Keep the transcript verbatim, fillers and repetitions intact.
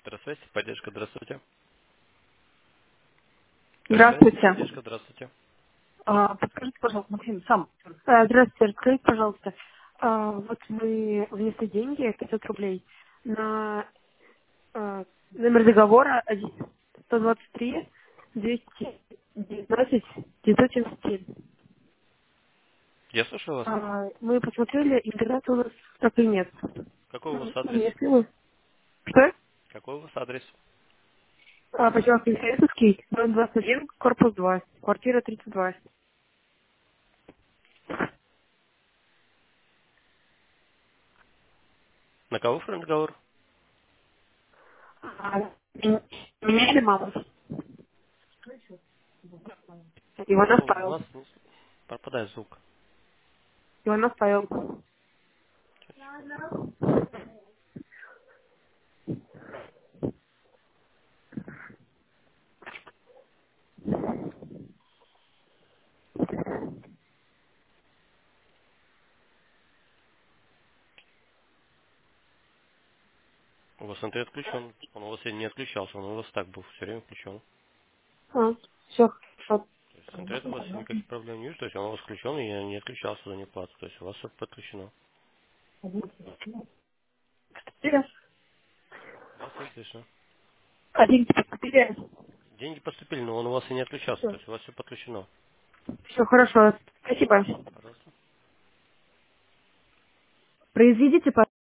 Здравствуйте, поддержка, здравствуйте. Здравствуйте, Здравствуйте. поддержка, здравствуйте. А, Подскажите, пожалуйста, Максим, сам. А, Здравствуйте, скажите, пожалуйста, а, вот вы внесли деньги, пятьсот рублей, на а, номер договора сто двадцать три двести девятнадцать девятьсот семьдесят семь. Я слушаю вас. А, Мы посмотрели, интернета у нас так и нет. Какой у вас Ну, адрес? если вы... Что? Какой у вас адрес? А, Поселок Елисаветский, дом двадцать один, корпус два, квартира тридцать два. На кого фронт договор? А, Меня или маму? Иванов Ну, у Павел. вас не с- пропадает звук. Иванов Павел. Сейчас, секунду. У вас интернет включен. Он у вас и не отключался, он у вас так был все время включен. А, все хорошо. То есть с интернетом у вас никаких проблем не вижу, то есть он у вас включен и не отключался за неплату. То есть у вас все подключено. Четыре. Вас не слышно. Один, четыре. Деньги поступили, но он у вас и не отключался, то Все. есть у вас все подключено. Все хорошо. Спасибо. Пожалуйста. Произведите,